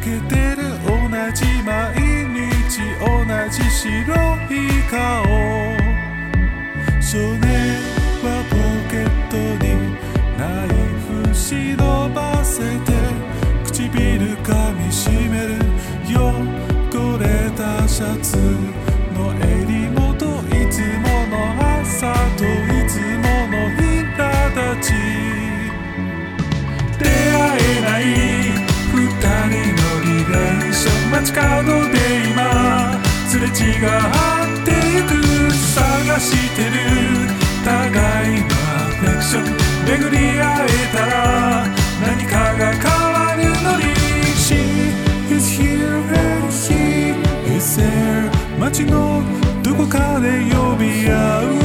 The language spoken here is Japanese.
けてる同じ毎日同じ白い顔。少年はポケットにナイフ忍ばせて唇噛みしめる。汚れたシャツの襟元、いつもの朝といつもの苛立ち。出会えない二人のリレーション、街角で今すれ違ってゆく。探してる互いのアフェクション、巡り会えたら何かが変わるのに。 She is here and he is there、 街のどこかで呼び合う